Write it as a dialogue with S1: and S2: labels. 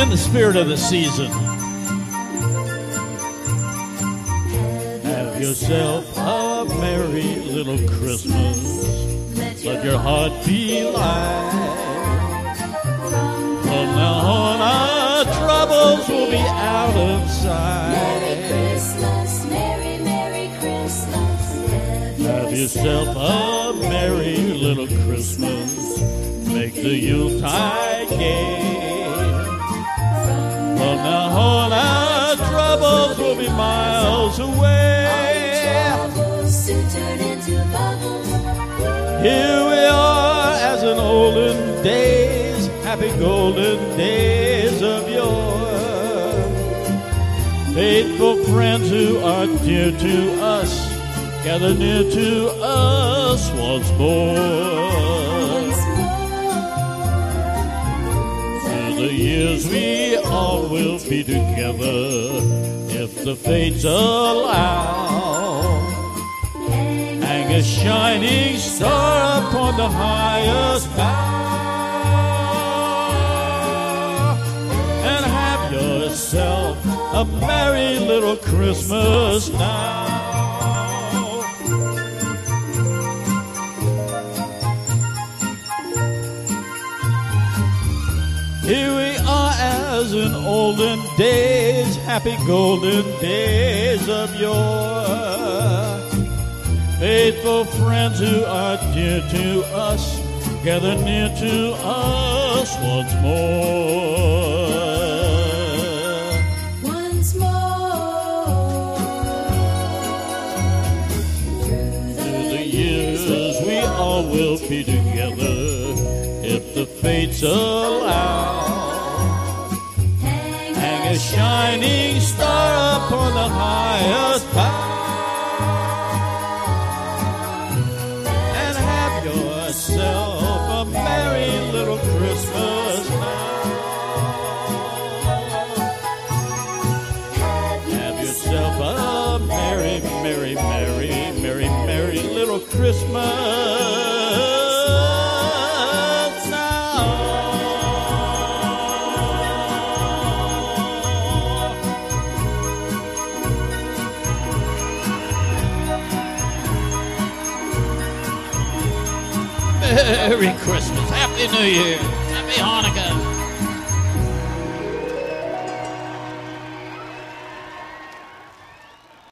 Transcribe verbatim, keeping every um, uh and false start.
S1: in the spirit of the season. Have yourself a merry little Christmas. Let your heart be light. From now on, our troubles will be out of sight.
S2: Merry Christmas, Merry, Merry Christmas.
S1: Have yourself a merry little Christmas. Make the Yuletide gay. From now on, our troubles will be miles away.
S2: Troubles soon turn into bubbles.
S1: Here we are as in olden days, happy golden days of yore. Faithful friends who are dear to us, gather near to us once more. Through the years we all will be together, if the fates allow. Hang a shining star upon the highest bough, and have yourself a merry little Christmas now. Here we are as in olden days, happy golden days of yore. Faithful friends who are dear to us, gather near to us once more.
S2: Once more. Through
S1: Through the years we all will be together, if the fates allow. Hang a shining star upon the highest bough, and have yourself a merry little Christmas now. Have yourself a merry, merry, merry, merry, merry little Christmas. Merry Christmas, Happy New Year, Happy Hanukkah.